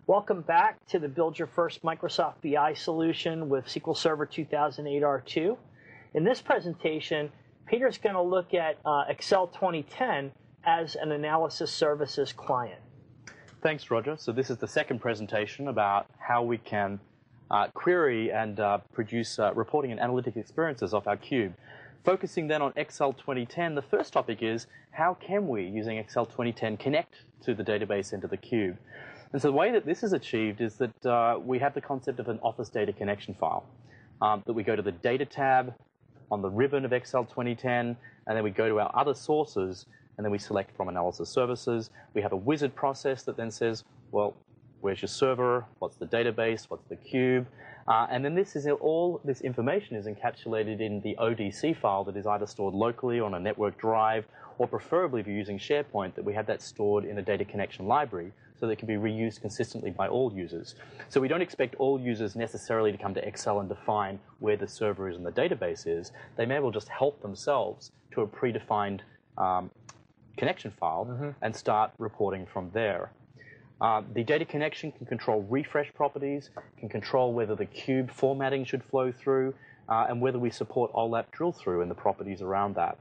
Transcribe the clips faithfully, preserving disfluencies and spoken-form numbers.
Welcome back to the Build Your First Microsoft B I solution with S Q L Server two thousand eight R two. In this presentation, Peter's going to look at uh, Excel twenty ten as an analysis services client. Thanks, Roger. So this is the second presentation about how we can uh, query and uh, produce uh, reporting and analytic experiences off our cube. Focusing then on Excel twenty ten, the first topic is how can we, using Excel twenty ten, connect to the database into the cube. And so the way that this is achieved is that uh, we have the concept of an Office data connection file, um, that we go to the Data tab on the ribbon of Excel twenty ten, and then we go to our other sources, and then we select from Analysis Services. We have a wizard process that then says, well, where's your server? What's the database? What's the cube? Uh, and then this is all this information is encapsulated in the O D C file that is either stored locally on a network drive, or preferably if you're using SharePoint, that we have that stored in a data connection library so that it can be reused consistently by all users. So we don't expect all users necessarily to come to Excel and define where the server is and the database is. They may well just help themselves to a predefined um, connection file mm-hmm. and start reporting from there. Uh, the data connection can control refresh properties, can control whether the cube formatting should flow through, uh, and whether we support OLAP drill through and the properties around that.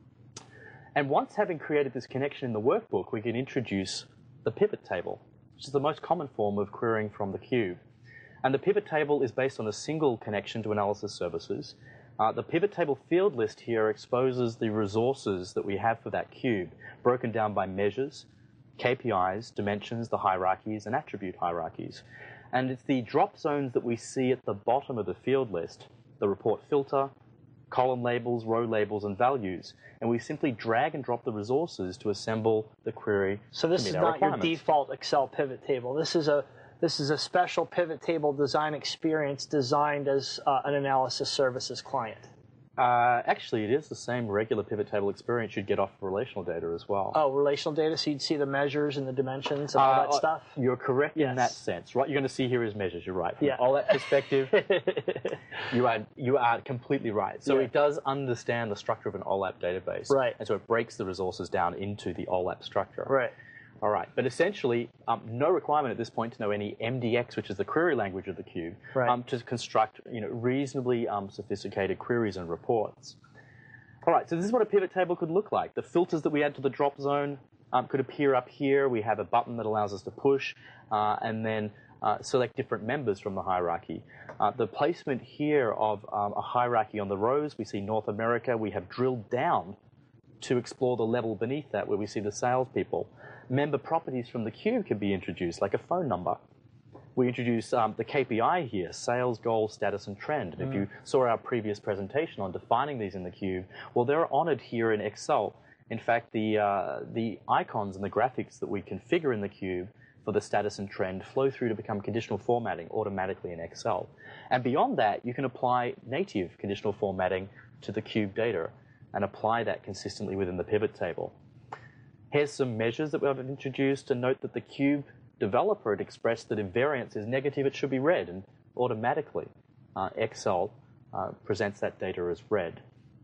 And once having created this connection in the workbook, we can introduce the pivot table, which is the most common form of querying from the cube. And the pivot table is based on a single connection to Analysis Services. Uh, the pivot table field list here exposes the resources that we have for that cube, broken down by measures, K P Is, dimensions, the hierarchies, and attribute hierarchies. And it's the drop zones that we see at the bottom of the field list, the report filter, column labels, row labels, and values. And we simply drag and drop the resources to assemble the query. So this is not your default Excel pivot table. This is a this is a special pivot table design experience designed as uh, an analysis services client. Uh, actually, it is the same regular pivot table experience you'd get off relational data as well. Oh, relational data, so you'd see the measures and the dimensions and all uh, that stuff? You're correct yes. in that sense. Right, you're going to see here is measures, you're right. From yeah. all that perspective, you, are, you are completely right. So yeah. it does understand the structure of an OLAP database. Right. And so it breaks the resources down into the OLAP structure. Right. All right, but essentially, um, no requirement at this point to know any M D X, which is the query language of the cube, right. um, to construct you know, reasonably um, sophisticated queries and reports. All right, so this is what a pivot table could look like. The filters that we add to the drop zone um, could appear up here. We have a button that allows us to push uh, and then uh, select different members from the hierarchy. Uh, the placement here of um, a hierarchy on the rows, we see North America. We have drilled down to explore the level beneath that where we see the salespeople. Member properties from the cube can be introduced, like a phone number. We introduce um, the K P I here, sales, goal, status, and trend. And mm. if you saw our previous presentation on defining these in the cube, well, they're honored here in Excel. In fact, the, uh, the icons and the graphics that we configure in the cube for the status and trend flow through to become conditional formatting automatically in Excel. And beyond that, you can apply native conditional formatting to the cube data and apply that consistently within the pivot table. Here's some measures that we've introduced, to note that the cube developer had expressed that if variance is negative, it should be red, and automatically uh, Excel uh, presents that data as red.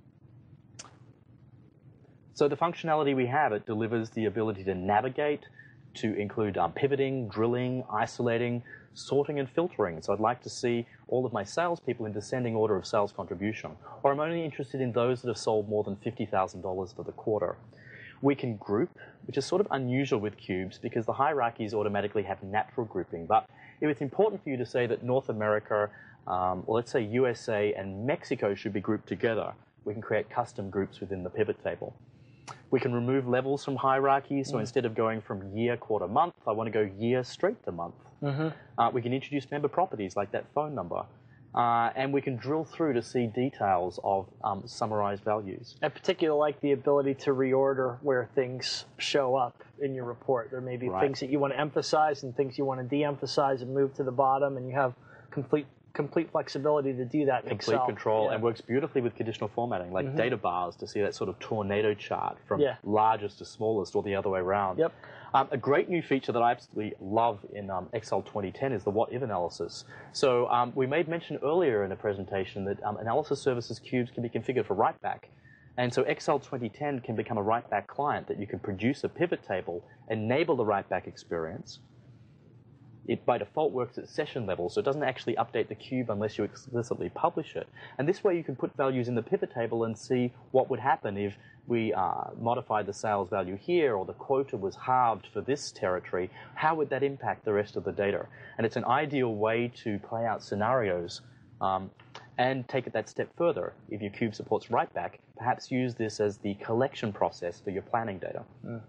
So the functionality we have, it delivers the ability to navigate, to include um, pivoting, drilling, isolating, sorting, and filtering. So I'd like to see all of my salespeople in descending order of sales contribution, or I'm only interested in those that have sold more than fifty thousand dollars for the quarter. We can group, which is sort of unusual with cubes because the hierarchies automatically have natural grouping. But if it's important for you to say that North America, um, or let's say U S A and Mexico should be grouped together, we can create custom groups within the pivot table. We can remove levels from hierarchies. So mm. instead of going from year, quarter, month, I want to go year straight to month. Mm-hmm. uh, we can introduce member properties like that phone number. Uh, and we can drill through to see details of um, summarized values. I particularly like the ability to reorder where things show up in your report. There may be right. things that you want to emphasize and things you want to de-emphasize and move to the bottom, and you have complete complete flexibility to do that in Complete Excel. control, yeah. and works beautifully with conditional formatting, like mm-hmm. data bars to see that sort of tornado chart from yeah. largest to smallest or the other way around. Yep. Um, a great new feature that I absolutely love in um, Excel twenty ten is the what-if analysis. So um, we made mention earlier in the presentation that um, analysis services cubes can be configured for write-back. And so Excel twenty ten can become a write-back client that you can produce a pivot table, enable the write-back experience, it by default works at session level, so it doesn't actually update the cube unless you explicitly publish it. And this way you can put values in the pivot table and see what would happen if we uh, modified the sales value here, or the quota was halved for this territory. How would that impact the rest of the data? And it's an ideal way to play out scenarios um, and take it that step further. If your cube supports write back, perhaps use this as the collection process for your planning data. Mm.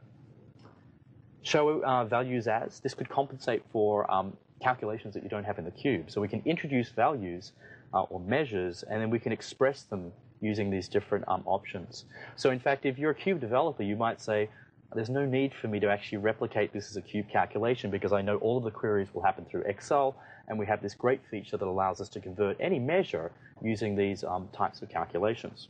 Show uh, values as. This could compensate for um, calculations that you don't have in the cube. So we can introduce values uh, or measures, and then we can express them using these different um, options. So in fact, if you're a cube developer, you might say, there's no need for me to actually replicate this as a cube calculation because I know all of the queries will happen through Excel, and we have this great feature that allows us to convert any measure using these um, types of calculations.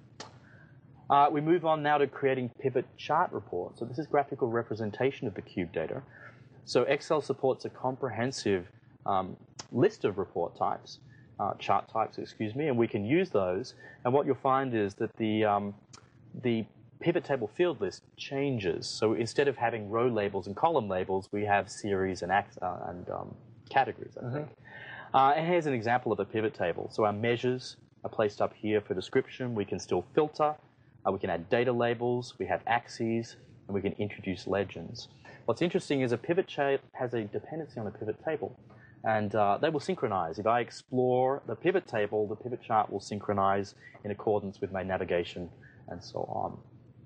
Uh, we move on now to creating pivot chart reports. So this is graphical representation of the cube data. So Excel supports a comprehensive um, list of report types, uh, chart types, excuse me, and we can use those. And what you'll find is that the, um, the pivot table field list changes. So instead of having row labels and column labels, we have series and, act, uh, and um, categories, I mm-hmm. think. Uh, and here's an example of a pivot table. So our measures are placed up here for description. We can still filter. Uh, we can add data labels. We have axes. And we can introduce legends. What's interesting is a pivot chart has a dependency on a pivot table. And uh, they will synchronize. If I explore the pivot table, the pivot chart will synchronize in accordance with my navigation and so on.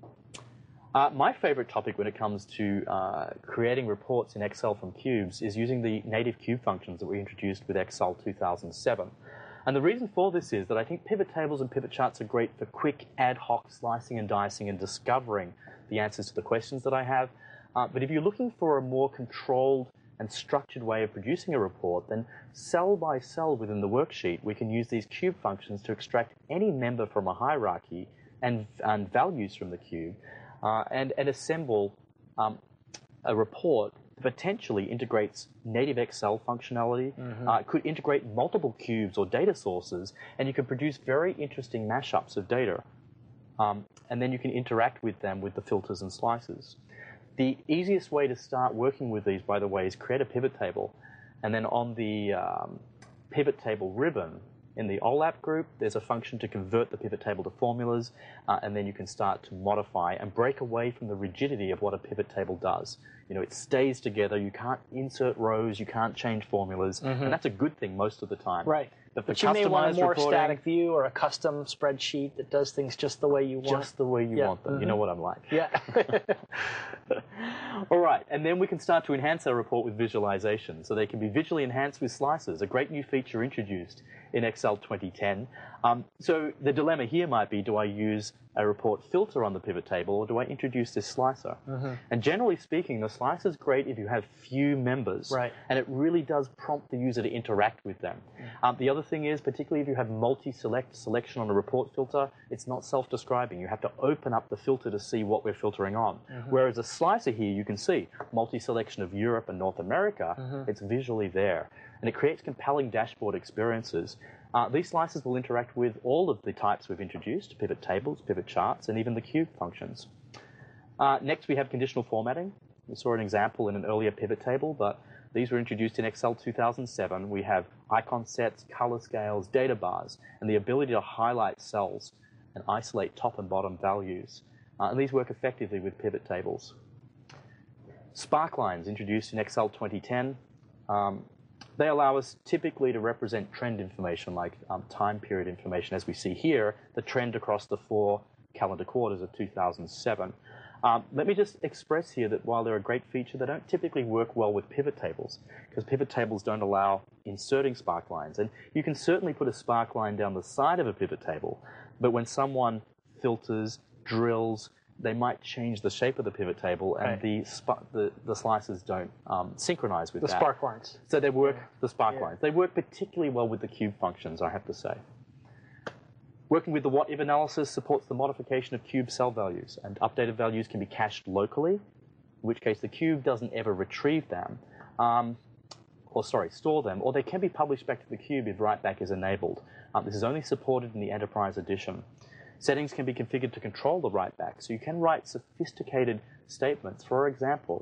Uh, my favorite topic when it comes to uh, creating reports in Excel from cubes is using the native cube functions that we introduced with Excel two thousand seven. And the reason for this is that I think pivot tables and pivot charts are great for quick ad hoc slicing and dicing and discovering the answers to the questions that I have. Uh, but if you're looking for a more controlled and structured way of producing a report, then cell by cell within the worksheet, we can use these cube functions to extract any member from a hierarchy and, and values from the cube uh, and, and assemble um, a report that potentially integrates native Excel functionality, mm-hmm. uh, could integrate multiple cubes or data sources, and you can produce very interesting mashups of data. Um, and then you can interact with them with the filters and slices. The easiest way to start working with these, by the way, is create a pivot table. And then on the um, pivot table ribbon in the O L A P group, there's a function to convert the pivot table to formulas. Uh, and then you can start to modify and break away from the rigidity of what a pivot table does. You know, it stays together. You can't insert rows. You can't change formulas. Mm-hmm. And that's a good thing most of the time. Right. But, but you may want a more static view or a custom spreadsheet that does things just the way you want. Just the way you yeah. want them. Mm-hmm. You know what I'm like. Yeah. All right. And then we can start to enhance our report with visualization. So they can be visually enhanced with slicers, a great new feature introduced in Excel twenty ten. Um, so the dilemma here might be, do I use a report filter on the pivot table, or do I introduce this slicer? Mm-hmm. And generally speaking, the slicer is great if you have few members, right. and it really does prompt the user to interact with them. Mm-hmm. Um, the other thing is, particularly if you have multi-select selection on a report filter, it's not self-describing. You have to open up the filter to see what we're filtering on. Mm-hmm. Whereas a slicer here, you can see multi-selection of Europe and North America. Mm-hmm. It's visually there. And it creates compelling dashboard experiences. Uh, these slices will interact with all of the types we've introduced, pivot tables, pivot charts, and even the cube functions. Uh, next, we have conditional formatting. We saw an example in an earlier pivot table, but these were introduced in Excel two thousand seven. We have icon sets, color scales, data bars, and the ability to highlight cells and isolate top and bottom values. Uh, and these work effectively with pivot tables. Sparklines, introduced in Excel twenty ten. Um, They allow us typically to represent trend information, like um, time period information, as we see here, the trend across the four calendar quarters of two thousand seven. Um, let me just express here that while they're a great feature, they don't typically work well with pivot tables, because pivot tables don't allow inserting sparklines. And you can certainly put a sparkline down the side of a pivot table, but when someone filters, drills, they might change the shape of the pivot table, and right. the, sp the the slices don't um, synchronize with the that. The spark lines. So they work, the spark yeah. lines. They work particularly well with the cube functions, I have to say. Working with the what-if analysis supports the modification of cube cell values, and updated values can be cached locally, in which case the cube doesn't ever retrieve them, um, or sorry, store them, or they can be published back to the cube if write-back is enabled. Um, this is only supported in the Enterprise Edition. Settings can be configured to control the write-back, so you can write sophisticated statements. For example,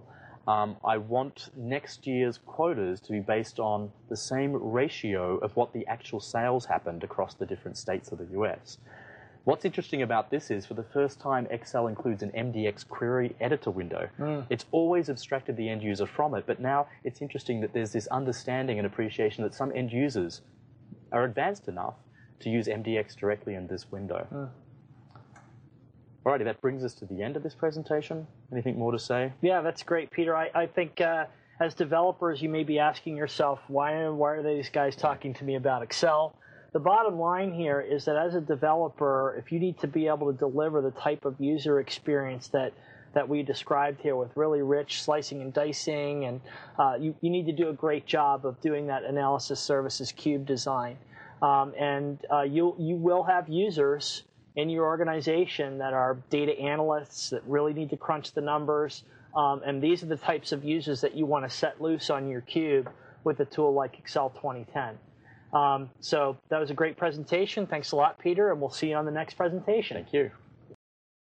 Um, I want next year's quotas to be based on the same ratio of what the actual sales happened across the different states of the U S. What's interesting about this is, for the first time, Excel includes an M D X query editor window. Mm. It's always abstracted the end user from it, but now it's interesting that there's this understanding and appreciation that some end users are advanced enough to use M D X directly in this window. Mm. Alrighty, that brings us to the end of this presentation. Anything more to say? Yeah, that's great, Peter. I, I think uh, as developers, you may be asking yourself, why, why are these guys talking to me about Excel? The bottom line here is that as a developer, if you need to be able to deliver the type of user experience that, that we described here with really rich slicing and dicing, and uh, you, you need to do a great job of doing that analysis services cube design. Um, and uh, you, you will have users in your organization that are data analysts that really need to crunch the numbers. Um, and these are the types of users that you want to set loose on your cube with a tool like Excel twenty ten. Um, so that was a great presentation. Thanks a lot, Peter, and we'll see you on the next presentation. Thank you.